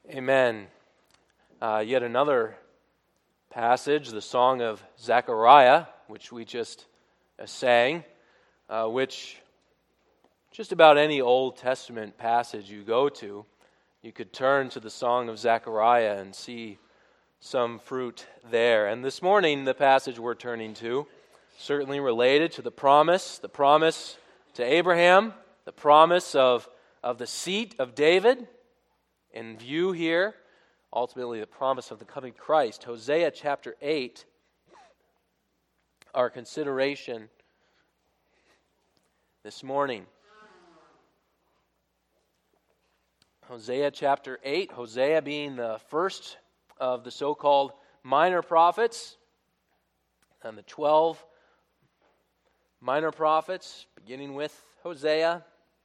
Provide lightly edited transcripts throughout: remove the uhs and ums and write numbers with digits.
Amen. Yet another passage, the Song of Zechariah, which we just sang, which just about any Old Testament passage you go to, you could turn to the Song of Zechariah and see some fruit there. And this morning, the passage we're turning to, certainly related to the promise to Abraham, the promise of the seat of David, in view here, ultimately the promise of the coming Christ. Hosea chapter 8, our consideration this morning. Hosea chapter 8, Hosea being the first of the so-called minor prophets, and the 12 minor prophets, beginning with Hosea.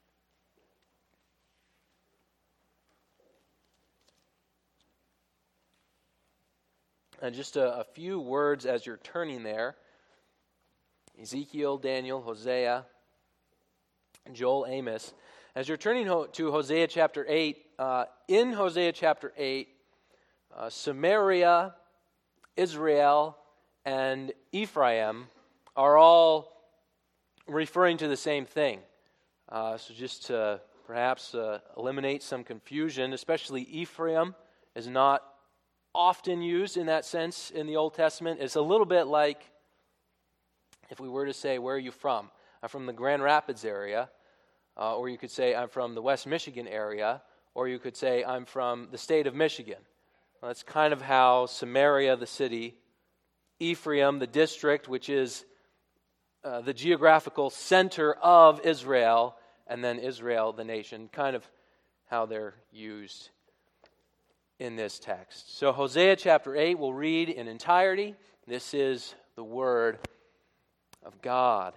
And just a few words as you're turning there. Ezekiel, Daniel, Hosea, Joel, Amos. As you're turning to Hosea chapter 8, in Hosea chapter 8, Samaria, Israel, and Ephraim are all referring to the same thing. So just to perhaps eliminate some confusion, especially Ephraim is not often used in that sense in the Old Testament. It's a little bit like if we were to say, where are you from? I'm from the Grand Rapids area, or you could say, I'm from the West Michigan area, or you could say, I'm from the state of Michigan. Well, that's kind of how Samaria, the city, Ephraim, the district, which is the geographical center of Israel, and then Israel, the nation, kind of how they're used in this text. So Hosea chapter 8 we'll read in entirety. This is the word of God.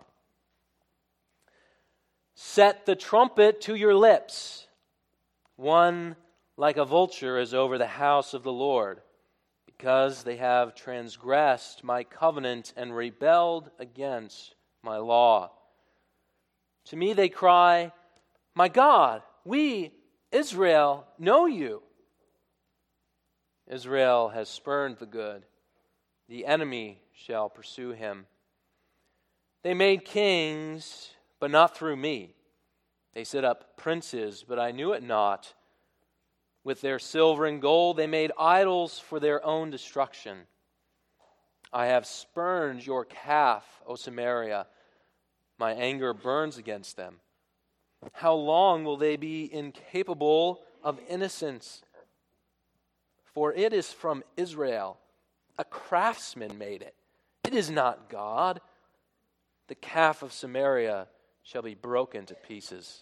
Set the trumpet to your lips. One like a vulture is over the house of the Lord, because they have transgressed my covenant and rebelled against my law. To me they cry, my God, we, Israel, know you. Israel has spurned the good. The enemy shall pursue him. They made kings, but not through me. They set up princes, but I knew it not. With their silver and gold they made idols for their own destruction. I have spurned your calf, O Samaria. My anger burns against them. How long will they be incapable of innocence? For it is from Israel. A craftsman made it. It is not God. The calf of Samaria shall be broken to pieces.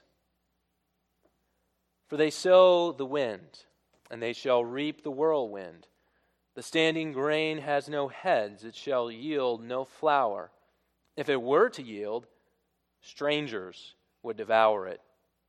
For they sow the wind, and they shall reap the whirlwind. The standing grain has no heads, it shall yield no flour. If it were to yield, strangers would devour it.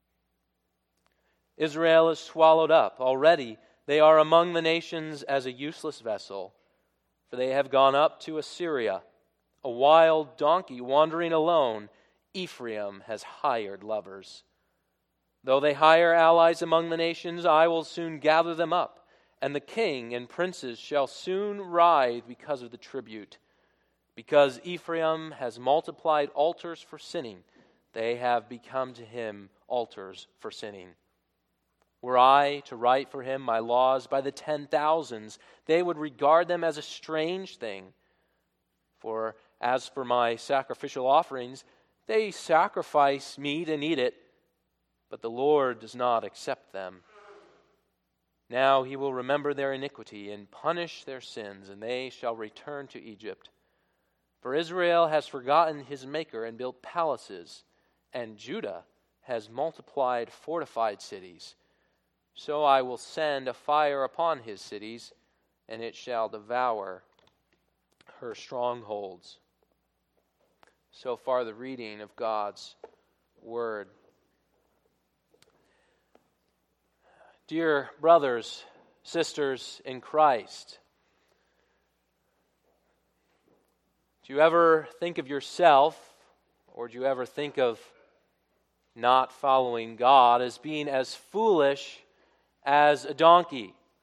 Israel is swallowed up. Already they are among the nations as a useless vessel, for they have gone up to Assyria. A wild donkey wandering alone, Ephraim has hired lovers. Though they hire allies among the nations, I will soon gather them up, and the king and princes shall soon writhe because of the tribute. Because Ephraim has multiplied altars for sinning, they have become to him altars for sinning. Were I to write for him my laws by the 10,000s, they would regard them as a strange thing. For as for my sacrificial offerings, they sacrifice meat and eat it, but the Lord does not accept them. Now he will remember their iniquity and punish their sins, and they shall return to Egypt. For Israel has forgotten his Maker and built palaces, and Judah has multiplied fortified cities. So I will send a fire upon his cities, and it shall devour her strongholds. So far the reading of God's word. Dear brothers, sisters in Christ, do you ever think of yourself, or do you ever think of not following God as being as foolish as a donkey?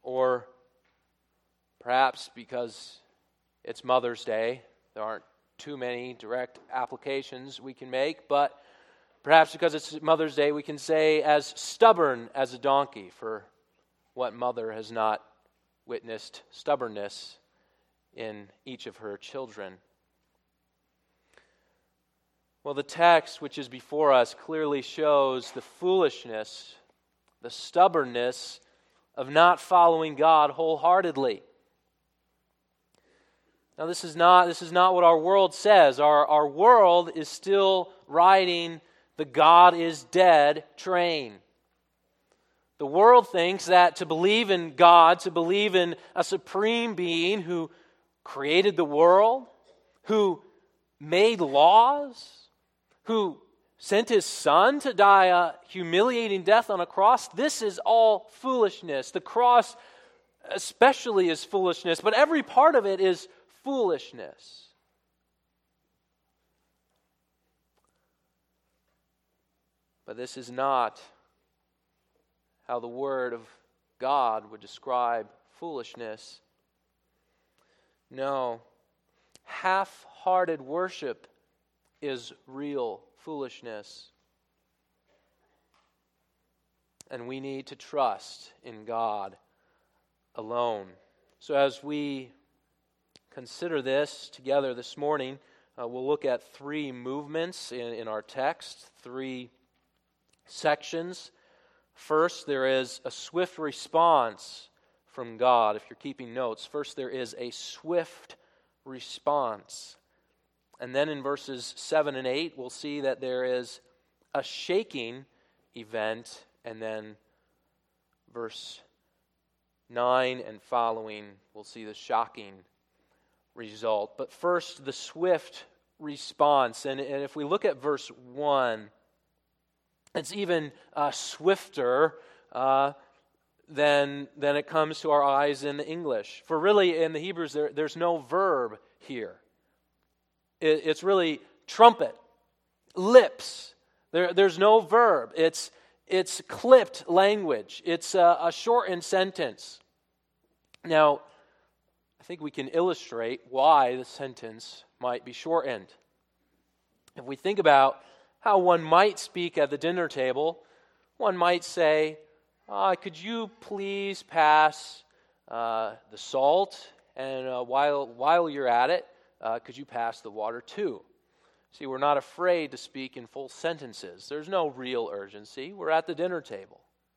or perhaps because it's Mother's Day. There aren't too many direct applications we can make, but perhaps because it's Mother's Day, we can say as stubborn as a donkey, for what mother has not witnessed stubbornness in each of her children? Well, the text which is before us clearly shows the foolishness, the stubbornness of not following God wholeheartedly. Now, this is not what our world says. Our world is still riding the God is dead train. The world thinks that to believe in God, to believe in a supreme being who created the world, who made laws, who sent his Son to die a humiliating death on a cross, this is all foolishness. The cross especially is foolishness, but every part of it is foolishness. But this is not how the Word of God would describe foolishness. No, half-hearted worship is real foolishness. And we need to trust in God alone. So as we consider this together this morning, we'll look at three movements in our text, three sections. First, there is a swift response from God. If you're keeping notes, first there is a swift response. And then in verses 7 and 8, we'll see that there is a shaking event. And then verse 9 and following, we'll see the shocking result. But first, the swift response. And if we look at verse 1, it's even swifter than it comes to our eyes in the English. For really, in the Hebrews, there's no verb here. It's really trumpet, lips. There's no verb. It's clipped language. It's a shortened sentence. Now, I think we can illustrate why the sentence might be shortened. If we think about how one might speak at the dinner table, one might say, could you please pass the salt? And while you're at it, could you pass the water too? See, we're not afraid to speak in full sentences. There's no real urgency. We're at the dinner table.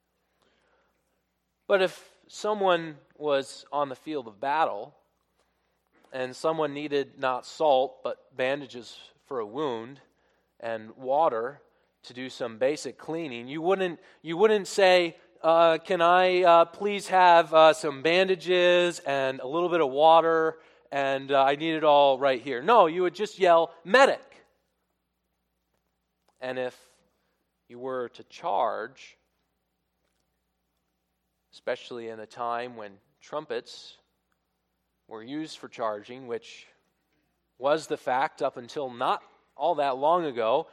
But if someone was on the field of battle and someone needed not salt but bandages for a wound and water to do some basic cleaning, you wouldn't say, can I please have some bandages and a little bit of water, and I need it all right here. No, you would just yell, medic. And if you were to charge, especially in a time when trumpets were used for charging, which was the fact up until not all that long ago,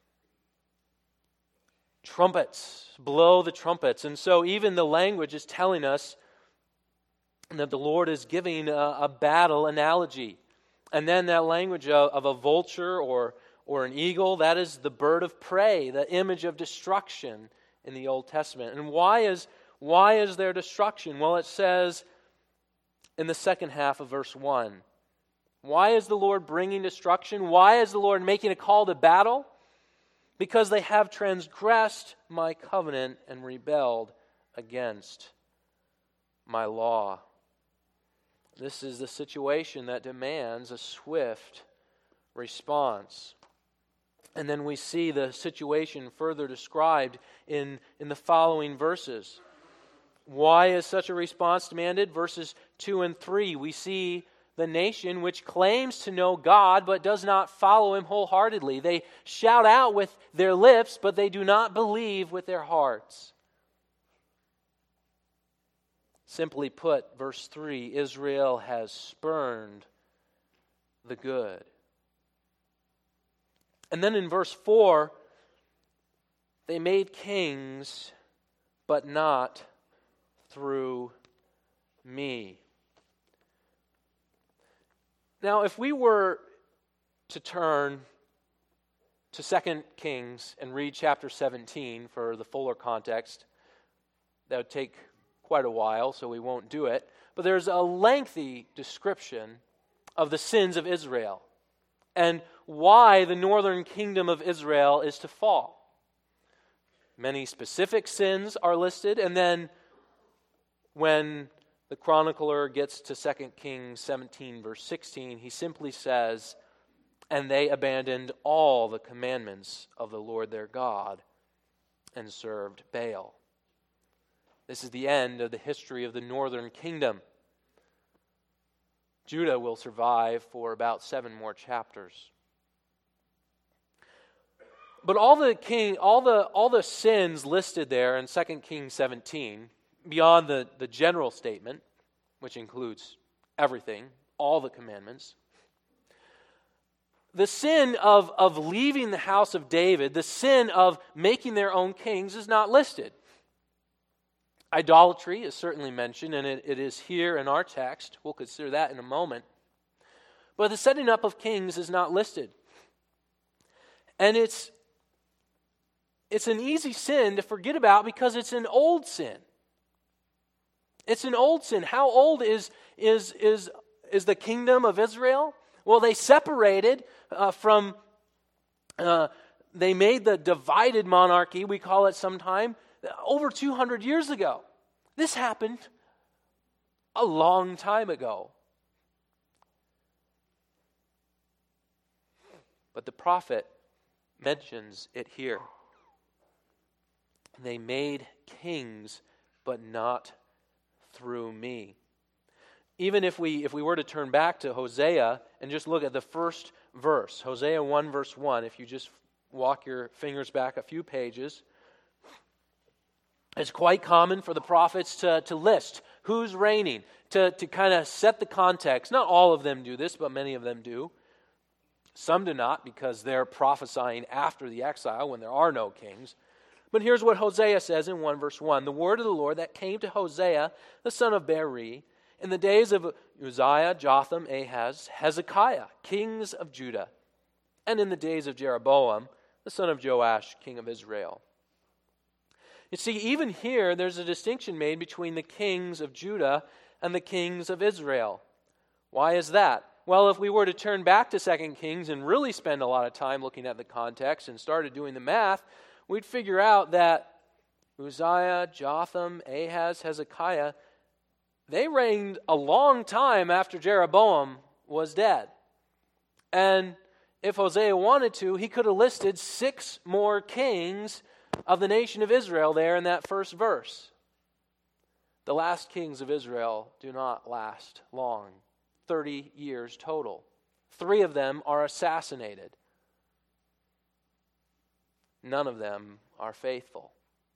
trumpets, blow the trumpets. And so even the language is telling us that the Lord is giving a battle analogy. And then that language of a vulture or an eagle, that is the bird of prey, the image of destruction in the Old Testament. And why is there destruction? Well, it says in the second half of verse 1. Why is the Lord bringing destruction? Why is the Lord making a call to battle? Because they have transgressed my covenant and rebelled against my law. This is the situation that demands a swift response. And then we see the situation further described in the following verses. Why is such a response demanded? Verses 2 and 3, we see the nation which claims to know God but does not follow Him wholeheartedly. They shout out with their lips, but they do not believe with their hearts. Simply put, verse 3, Israel has spurned the good. And then in verse 4, they made kings, but not through me. Now, if we were to turn to 2 Kings and read chapter 17 for the fuller context, that would take quite a while, so we won't do it. But there's a lengthy description of the sins of Israel and why the northern kingdom of Israel is to fall. Many specific sins are listed, and then when the chronicler gets to 2 Kings 17, verse 16, he simply says, "And they abandoned all the commandments of the Lord their God and served Baal." This is the end of the history of the northern kingdom. Judah will survive for about 7 more chapters. But all the sins listed there in 2 Kings 17, beyond the general statement, which includes everything, all the commandments, the sin of leaving the house of David, the sin of making their own kings is not listed. Idolatry is certainly mentioned, and it is here in our text. We'll consider that in a moment. But the setting up of kings is not listed. And it's an easy sin to forget about because it's an old sin. It's an old sin. How old is the kingdom of Israel? Well, they separated they made the divided monarchy, we call it sometime, over 200 years ago. This happened a long time ago. But the prophet mentions it here. They made kings, but not through me. Even if we were to turn back to Hosea and just look at the first verse, Hosea 1 verse 1, if you just walk your fingers back a few pages, it's quite common for the prophets to list who's reigning, to kind of set the context. Not all of them do this, but many of them do. Some do not because they're prophesying after the exile when there are no kings. But here's what Hosea says in 1 verse 1. "The word of the Lord that came to Hosea, the son of Beeri, in the days of Uzziah, Jotham, Ahaz, Hezekiah, kings of Judah, and in the days of Jeroboam, the son of Joash, king of Israel." You see, even here, there's a distinction made between the kings of Judah and the kings of Israel. Why is that? Well, if we were to turn back to 2 Kings and really spend a lot of time looking at the context and started doing the math, we'd figure out that Uzziah, Jotham, Ahaz, Hezekiah, they reigned a long time after Jeroboam was dead. And if Hosea wanted to, he could have listed 6 more kings of the nation of Israel there in that first verse. The last kings of Israel do not last long, 30 years total. 3 of them are assassinated. None of them are faithful.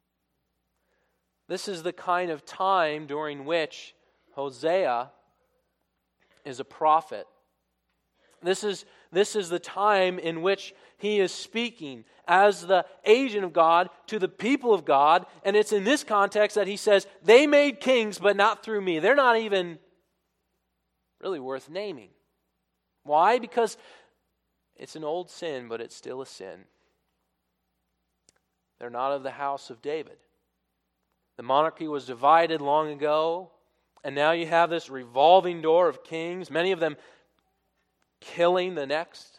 This is the kind of time during which Hosea is a prophet. This is the time in which he is speaking as the agent of God to the people of God, and it's in this context that he says, they made kings, but not through me. They're not even really worth naming. Why? Because it's an old sin, but it's still a sin. They're not of the house of David. The monarchy was divided long ago, and now you have this revolving door of kings, many of them killing the next.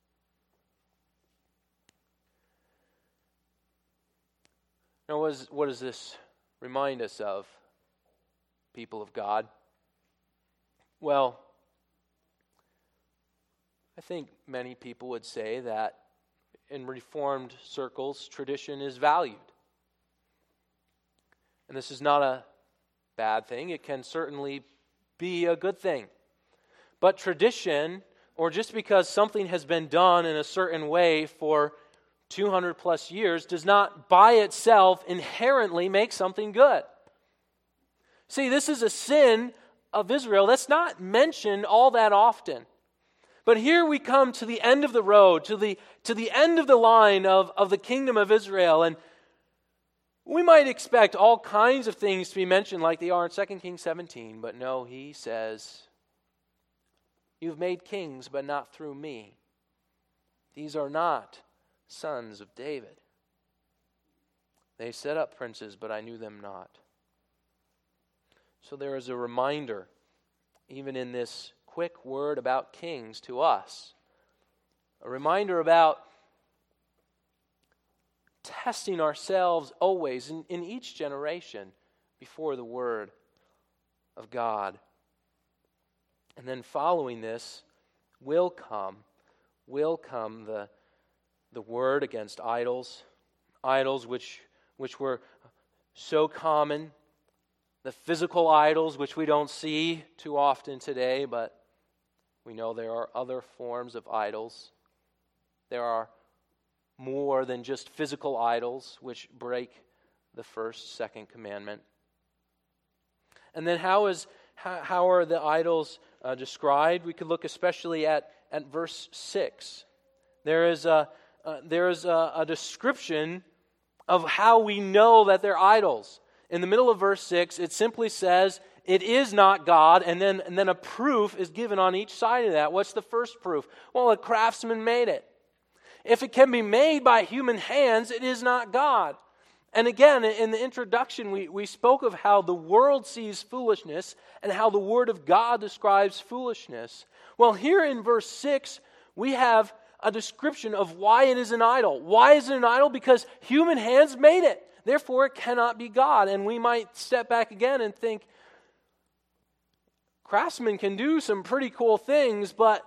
Now, what does this remind us of, people of God? Well, I think many people would say that in Reformed circles, tradition is valued. And this is not a bad thing. It can certainly be a good thing. But tradition, or just because something has been done in a certain way for 200 plus years, does not by itself inherently make something good. See, this is a sin of Israel that's not mentioned all that often. But here we come to the end of the road, to the end of the line of the kingdom of Israel. And We might expect all kinds of things to be mentioned like they are in 2 Kings 17, but no, he says, you've made kings, but not through me. These are not sons of David. They set up princes, but I knew them not. So there is a reminder, even in this quick word about kings to us, a reminder about testing ourselves always in each generation before the Word of God. And then following this will come the word against idols which were so common, the physical idols which we don't see too often today, but we know there are other forms of idols. There are more than just physical idols which break the first, second commandment. And then how are the idols described? We could look especially at verse 6. There is a description of how we know that they're idols. In the middle of verse 6, it simply says, it is not God, and then a proof is given on each side of that. What's the first proof? Well, a craftsman made it. If it can be made by human hands, it is not God. And again, in the introduction, we spoke of how the world sees foolishness and how the Word of God describes foolishness. Well, here in verse 6, we have a description of why it is an idol. Why is it an idol? Because human hands made it. Therefore, it cannot be God. And we might step back again and think, craftsmen can do some pretty cool things, but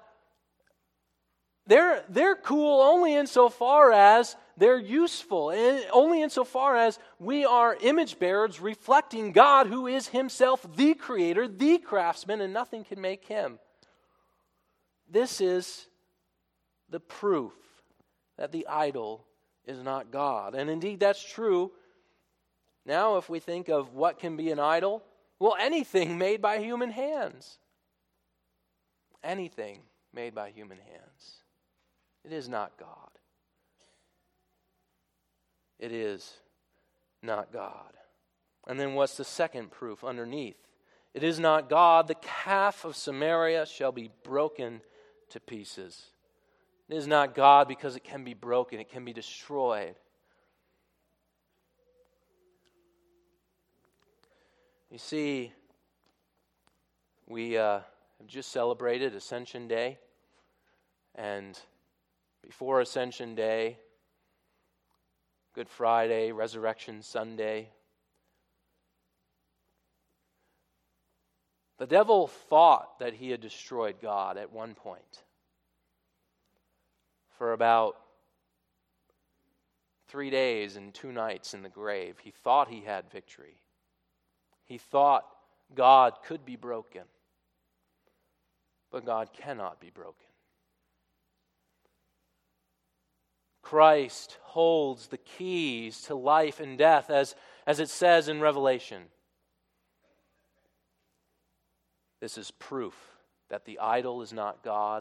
they're cool only insofar as they're useful, and only insofar as we are image bearers reflecting God, who is Himself the Creator, the craftsman, and nothing can make Him. This is the proof that the idol is not God. And indeed, that's true. Now, if we think of what can be an idol, well, anything made by human hands. Anything made by human hands. It is not God. It is not God. And then what's the second proof underneath? It is not God. The calf of Samaria shall be broken to pieces. It is not God because it can be broken. It can be destroyed. You see, we have just celebrated Ascension Day, and before Ascension Day, Good Friday, Resurrection Sunday, the devil thought that he had destroyed God at one point. For about 3 days and 2 nights in the grave, he thought he had victory. He thought God could be broken. But God cannot be broken. Christ holds the keys to life and death, as it says in Revelation. This is proof that the idol is not God.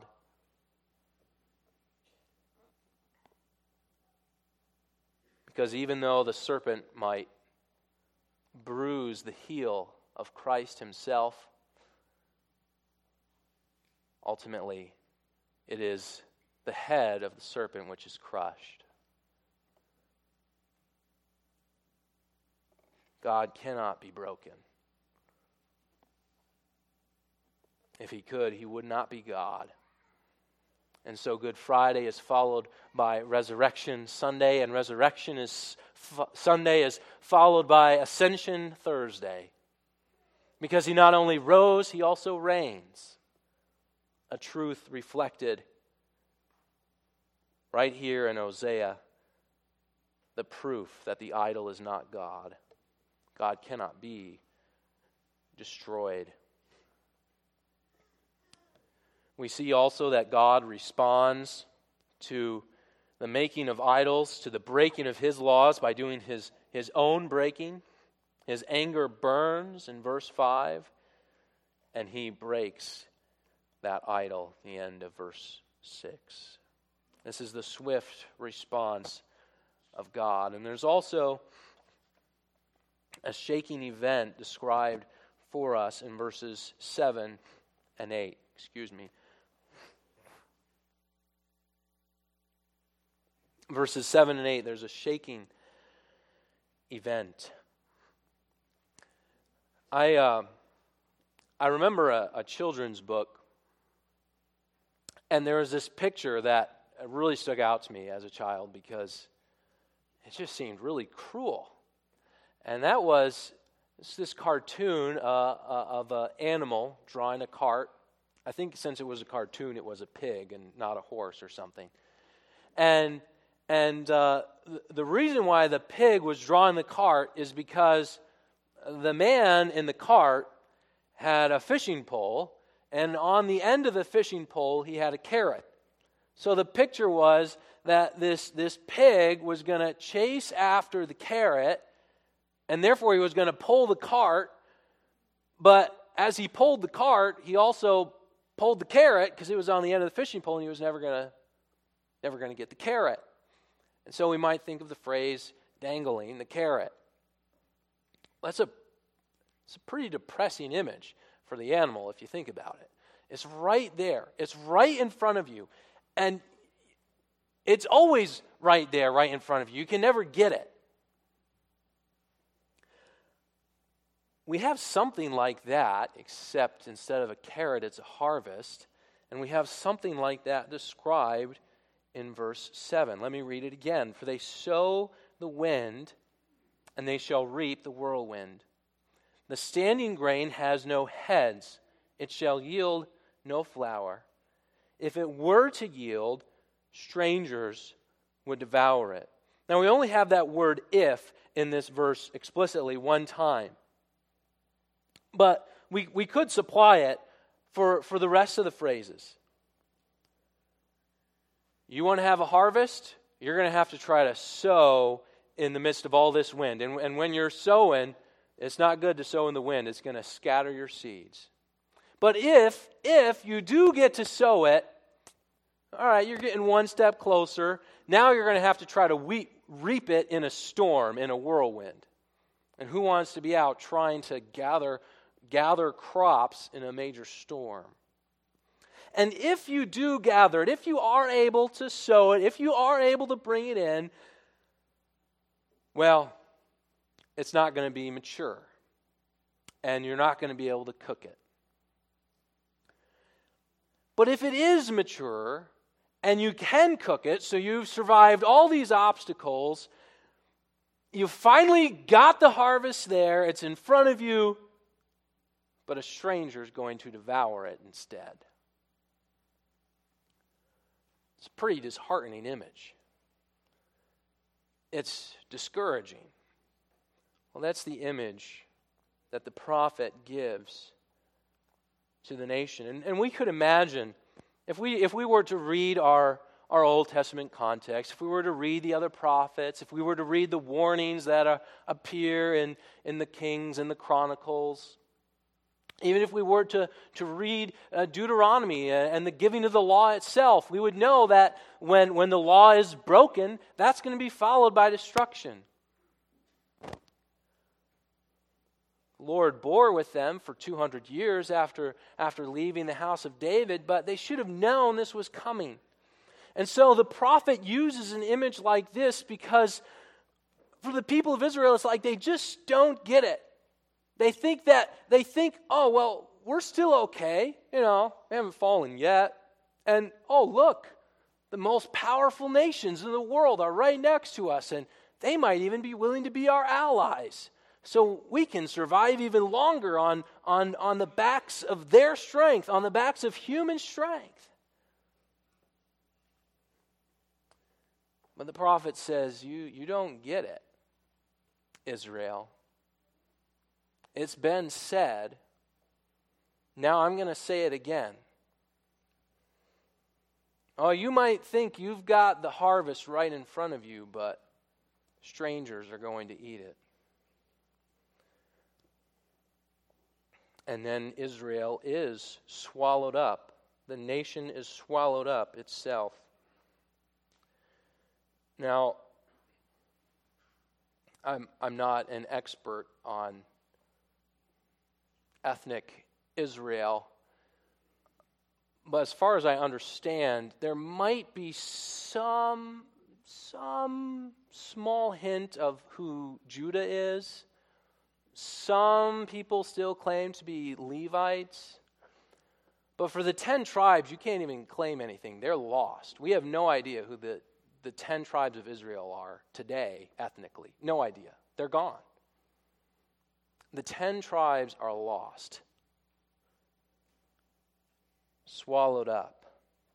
Because even though the serpent might bruise the heel of Christ Himself, ultimately it is the head of the serpent which is crushed. God cannot be broken. If He could, He would not be God. And so Good Friday is followed by Resurrection Sunday, and Resurrection Sunday is followed by Ascension Thursday. Because He not only rose, He also reigns. A truth reflected right here in Hosea, the proof that the idol is not God. God cannot be destroyed. We see also that God responds to the making of idols, to the breaking of His laws by doing His own breaking. His anger burns in verse 5, and He breaks that idol at the end of verse 6. This is the swift response of God. And there's also a shaking event described for us in verses 7 and 8. Verses 7 and 8, there's a shaking event. I remember a children's book, and there was this picture that really stuck out to me as a child because it just seemed really cruel. And that was this cartoon of an animal drawing a cart. I think since it was a cartoon, it was a pig and not a horse or something. And the reason why the pig was drawing the cart is because the man in the cart had a fishing pole, and on the end of the fishing pole, he had a carrot. So the picture was that this pig was going to chase after the carrot, and therefore he was going to pull the cart, but as he pulled the cart, he also pulled the carrot because it was on the end of the fishing pole, and he was never going to get the carrot. And so we might think of the phrase, dangling the carrot. It's a pretty depressing image for the animal if you think about it. It's right there. It's right in front of you. And it's always right there, right in front of you. You can never get it. We have something like that, except instead of a carrot, it's a harvest. And we have something like that described in verse 7. Let me read it again. For they sow the wind, and they shall reap the whirlwind. The standing grain has no heads. It shall yield no flour. If it were to yield, strangers would devour it. Now we only have that word if in this verse explicitly one time. But we could supply it for the rest of the phrases. You want to have a harvest? You're going to have to try to sow in the midst of all this wind. And when you're sowing, it's not good to sow in the wind. It's going to scatter your seeds. But if you do get to sow it, all right, you're getting one step closer. Now you're going to have to try to reap it in a storm, in a whirlwind. And who wants to be out trying to gather crops in a major storm? And if you do gather it, if you are able to sow it, if you are able to bring it in, well, it's not going to be mature. And you're not going to be able to cook it. But if it is mature, and you can cook it, so you've survived all these obstacles, you finally got the harvest there, it's in front of you, but a stranger is going to devour it instead. It's a pretty disheartening image. It's discouraging. Well, that's the image that the prophet gives to the nation. And we could imagine, if we were to read our Old Testament context, if we were to read the other prophets, if we were to read the warnings that appear in the Kings and the Chronicles, even if we were to read Deuteronomy and the giving of the law itself, we would know that when the law is broken, that's going to be followed by destruction. The Lord bore with them for 200 years after leaving the house of David, but they should have known this was coming. And so the prophet uses an image like this because for the people of Israel, it's like they just don't get it. They think, oh, well, we're still okay. We haven't fallen yet. And, oh, look, the most powerful nations in the world are right next to us, and they might even be willing to be our allies. So we can survive even longer on the backs of their strength, on the backs of human strength. But the prophet says, you don't get it, Israel. It's been said. Now I'm going to say it again. Oh, you might think you've got the harvest right in front of you, but strangers are going to eat it. And then Israel is swallowed up. The nation is swallowed up itself. Now, I'm not an expert on ethnic Israel, but as far as I understand, there might be some small hint of who Judah is. Some people still claim to be Levites. But for the 10 tribes, you can't even claim anything. They're lost. We have no idea who the 10 tribes of Israel are today, ethnically. No idea. They're gone. The 10 tribes are lost. Swallowed up.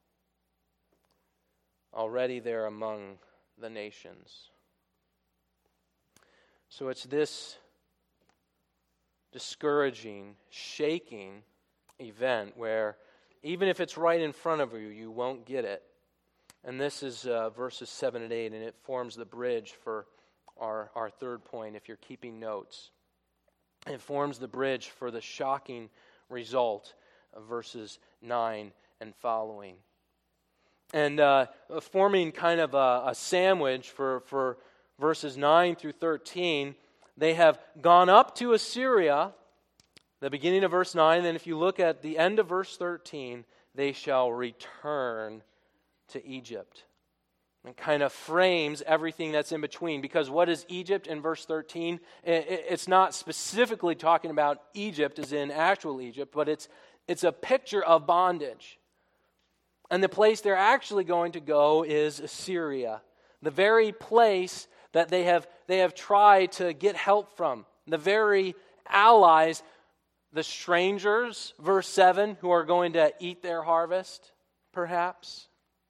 Already they're among the nations. So it's this discouraging, shaking event where even if it's right in front of you, you won't get it. And this is verses 7 and 8, and it forms the bridge for our third point if you're keeping notes. It forms the bridge for the shocking result of verses 9 and following. And forming kind of a sandwich for verses 9 through 13, they have gone up to Assyria, the beginning of verse 9, and then if you look at the end of verse 13, they shall return to Egypt. And kind of frames everything that's in between. Because what is Egypt in verse 13? It's not specifically talking about Egypt as in actual Egypt, but it's a picture of bondage. And the place they're actually going to go is Assyria. The very place that they have tried to get help from. The very allies, the strangers, verse 7, who are going to eat their harvest, perhaps.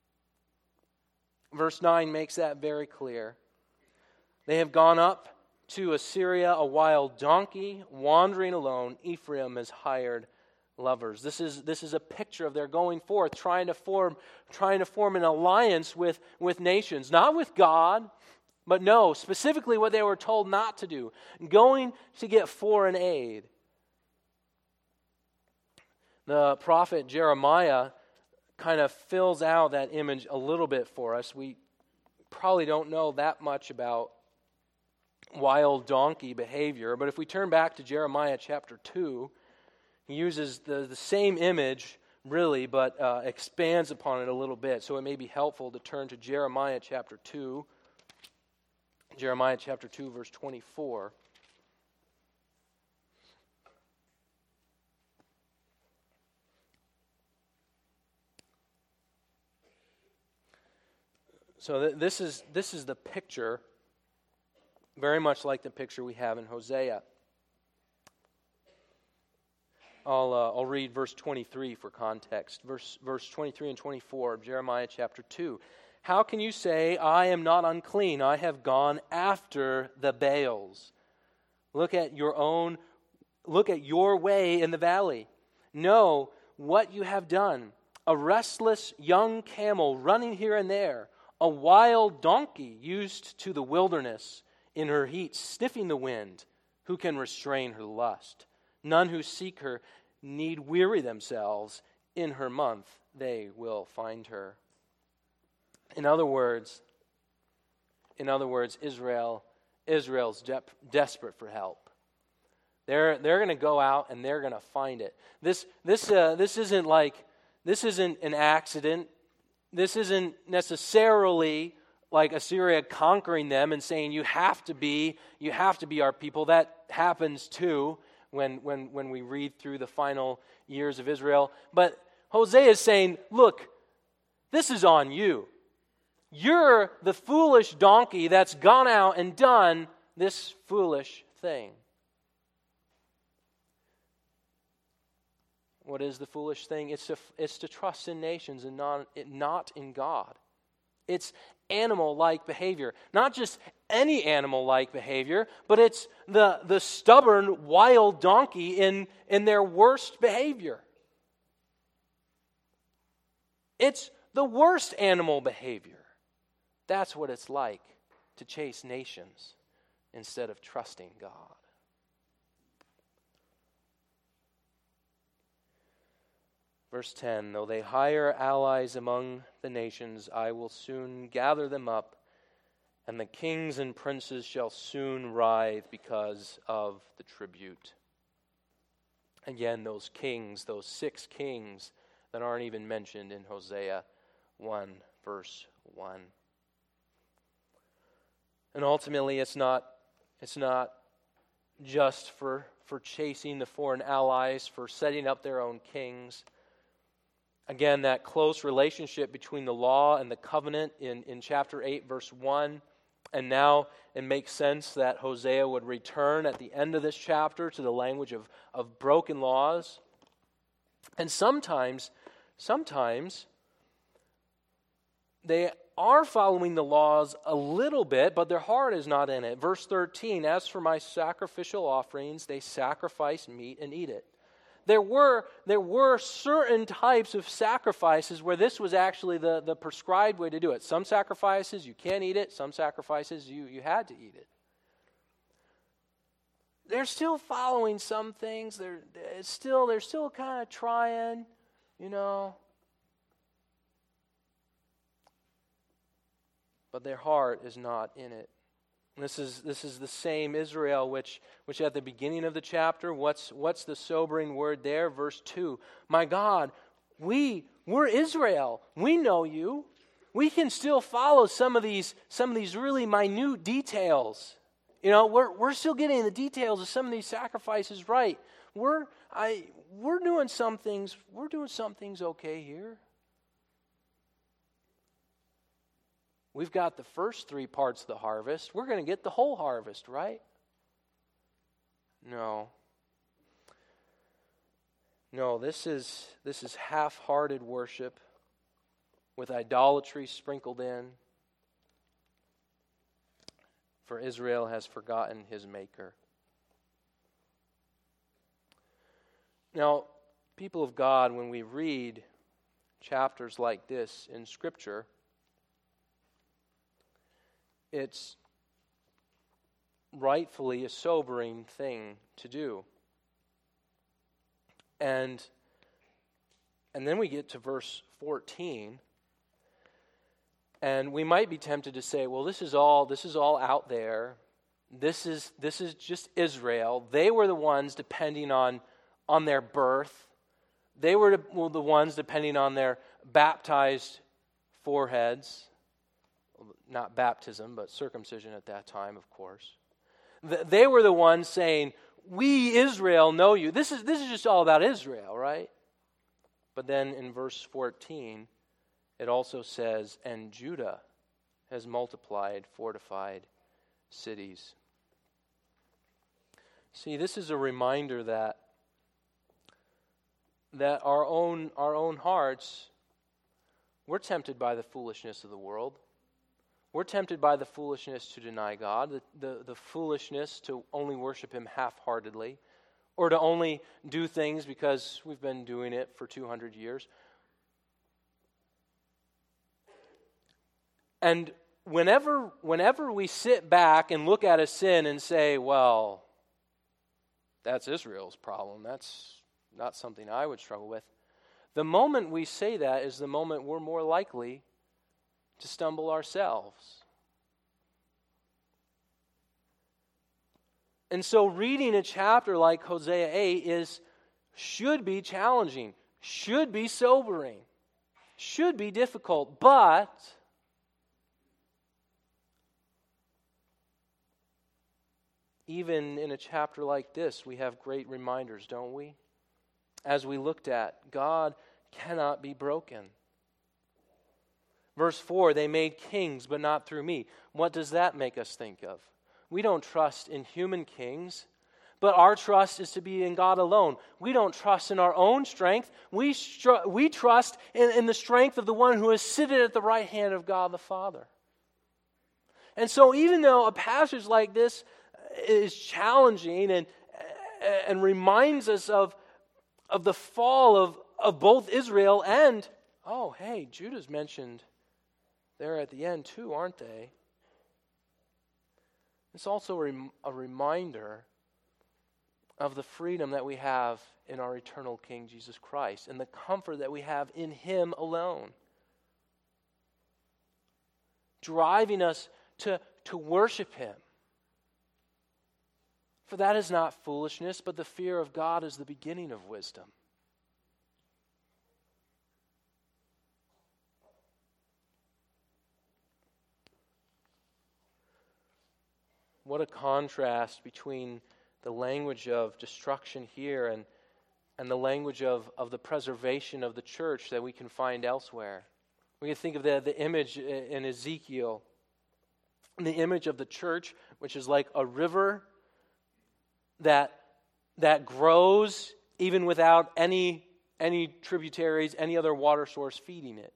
Verse 9 makes that very clear. They have gone up to Assyria, a wild donkey, wandering alone. Ephraim has hired lovers. This is a picture of their going forth, trying to form an alliance with nations, not with God, but no, specifically what they were told not to do, going to get foreign aid. The prophet Jeremiah kind of fills out that image a little bit for us. We probably don't know that much about wild donkey behavior, but if we turn back to Jeremiah chapter 2, he uses the same image, really, but expands upon it a little bit. So it may be helpful to turn to Jeremiah chapter 2. Jeremiah chapter 2, verse 24. So this is the picture, very much like the picture we have in Hosea. I'll read verse 23 for context. Verse 23 and 24 of Jeremiah chapter 2. How can you say, I am not unclean? I have gone after the Baals. Look at your way in the valley. Know what you have done. A restless young camel running here and there. A wild donkey used to the wilderness in her heat, sniffing the wind. Who can restrain her lust? None who seek her need weary themselves. In her month they will find her. In other words, Israel's desperate for help. They're going to go out and they're going to find it. This isn't an accident. This isn't necessarily like Assyria conquering them and saying you have to be our people. That happens too when we read through the final years of Israel. But Hosea is saying, look, this is on you. You're the foolish donkey that's gone out and done this foolish thing. What is the foolish thing? It's to trust in nations and not in God. It's animal-like behavior. Not just any animal-like behavior, but it's the stubborn, wild donkey in their worst behavior. It's the worst animal behavior. That's what it's like to chase nations instead of trusting God. Verse 10, though they hire allies among the nations, I will soon gather them up and the kings and princes shall soon writhe because of the tribute. Again, those kings, those 6 kings that aren't even mentioned in Hosea 1, verse 1. And ultimately, it's not just for chasing the foreign allies, for setting up their own kings. Again, that close relationship between the law and the covenant in chapter 8, verse 1. And now it makes sense that Hosea would return at the end of this chapter to the language of broken laws. And sometimes they are following the laws a little bit, but their heart is not in it. Verse 13, as for my sacrificial offerings, they sacrifice meat and eat it. There were certain types of sacrifices where this was actually the prescribed way to do it. Some sacrifices you can't eat it, some sacrifices you had to eat it. They're still following some things. They're still kind of trying, but their heart is not in it. This is the same Israel which at the beginning of the chapter, what's the sobering word there? Verse 2. My God, we're Israel. We know you. We can still follow some of these really minute details. We're still getting the details of some of these sacrifices right. We're doing some things okay here. We've got the first 3 parts of the harvest. We're going to get the whole harvest, right? No, this is half-hearted worship with idolatry sprinkled in. For Israel has forgotten his Maker. Now, people of God, when we read chapters like this in Scripture, it's rightfully a sobering thing to do. And then we get to verse 14, and we might be tempted to say, well, this is all out there. This is just Israel. They were the ones depending on their birth. They were the ones depending on their baptized foreheads. Not baptism, but circumcision at that time, of course. They were the ones saying, we, Israel, know you. This is just all about Israel, right? But then in verse 14, it also says, and Judah has multiplied fortified cities. See, this is a reminder that our own hearts, we're tempted by the foolishness of the world. We're tempted by the foolishness to deny God, the foolishness to only worship Him half-heartedly, or to only do things because we've been doing it for 200 years. And whenever we sit back and look at a sin and say, well, that's Israel's problem, that's not something I would struggle with, the moment we say that is the moment we're more likely to stumble ourselves. And so reading a chapter like Hosea 8 should be challenging, should be sobering, should be difficult, but even in a chapter like this, we have great reminders, don't we? As we looked at, God cannot be broken. Verse 4, they made kings, but not through me. What does that make us think of? We don't trust in human kings, but our trust is to be in God alone. We don't trust in our own strength. We trust in the strength of the one who is seated at the right hand of God the Father. And so even though a passage like this is challenging and reminds us of the fall of both Israel and, oh, hey, Judah's mentioned there at the end too, aren't they? It's also a reminder of the freedom that we have in our eternal King Jesus Christ and the comfort that we have in Him alone. Driving us to worship Him. For that is not foolishness, but the fear of God is the beginning of wisdom. What a contrast between the language of destruction here and the language of the preservation of the church that we can find elsewhere. We can think of the image in Ezekiel, the image of the church, which is like a river that grows even without any tributaries, any other water source feeding it.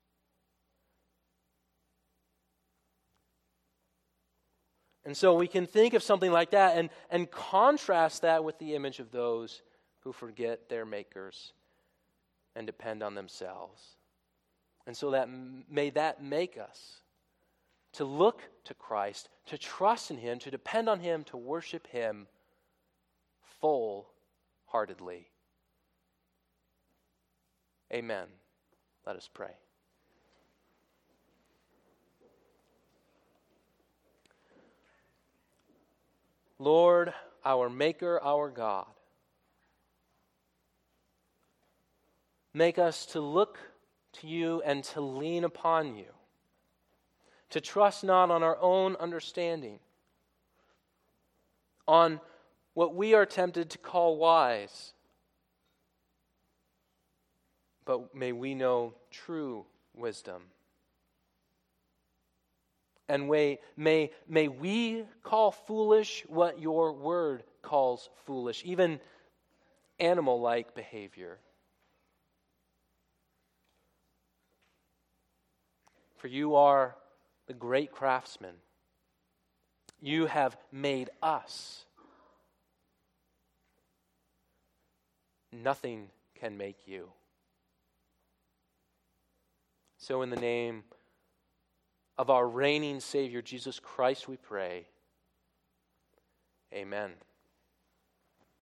And so we can think of something like that and contrast that with the image of those who forget their makers and depend on themselves. And so may that make us to look to Christ, to trust in Him, to depend on Him, to worship Him full-heartedly. Amen. Let us pray. Lord, our Maker, our God, make us to look to You and to lean upon You, to trust not on our own understanding, on what we are tempted to call wise, but may we know true wisdom. And may we call foolish what Your word calls foolish, even animal-like behavior. For You are the great craftsman. You have made us. Nothing can make You. So in the name of our reigning Savior, Jesus Christ, we pray. Amen.